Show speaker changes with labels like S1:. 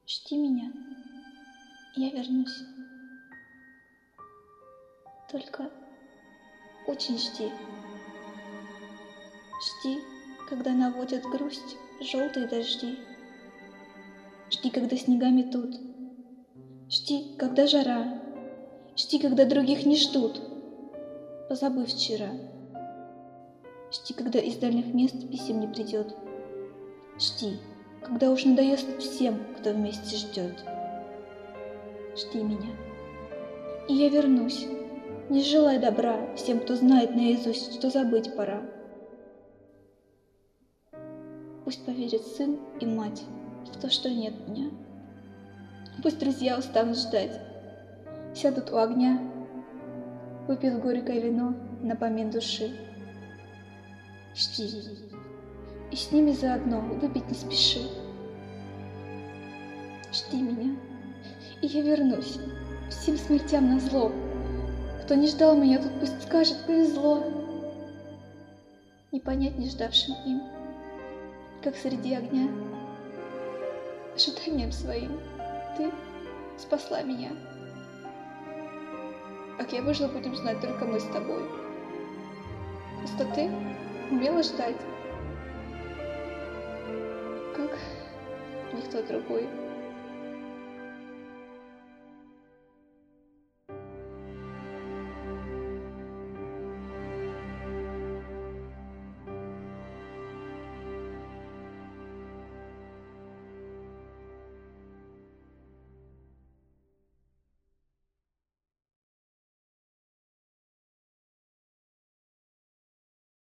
S1: Жди меня, я вернусь. Только очень жди. Жди, когда наводят грусть желтые дожди. Жди, когда снега метут. Жди, когда жара. Жди, когда других не ждут, позабыв вчера. Жди, когда из дальних мест писем не придет. Жди, когда уж надоест всем, кто вместе ждет. Жди меня, и я вернусь, не желай добра всем, кто знает наизусть, что забыть пора. Пусть поверит сын и мать в то, что нет меня. Пусть друзья устанут ждать, сядут у огня, выпьют горькое вино напомин души. Жди, и с ними заодно выпить не спеши. Жди меня, и я вернусь всем смертям назло. Кто не ждал меня, тут пусть скажет: повезло. Не понять не ждавшим им, как среди огня, ожиданием своим ты спасла меня. Как я выжила, будем знать только мы с тобой. Просто ты умела ждать, как никто другой.